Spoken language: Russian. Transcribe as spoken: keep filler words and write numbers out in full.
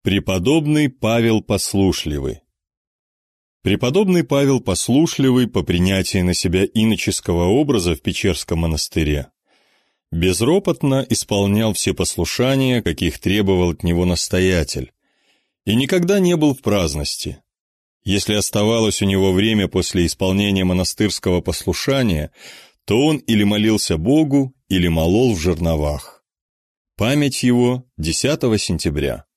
Преподобный Павел Послушливый. Преподобный Павел Послушливый по принятии на себя иноческого образа в Печерском монастыре безропотно исполнял все послушания, каких требовал от него настоятель, и никогда не был в праздности. Если оставалось у него время после исполнения монастырского послушания, то он или молился Богу, или молол в жерновах. Память его десятого сентября.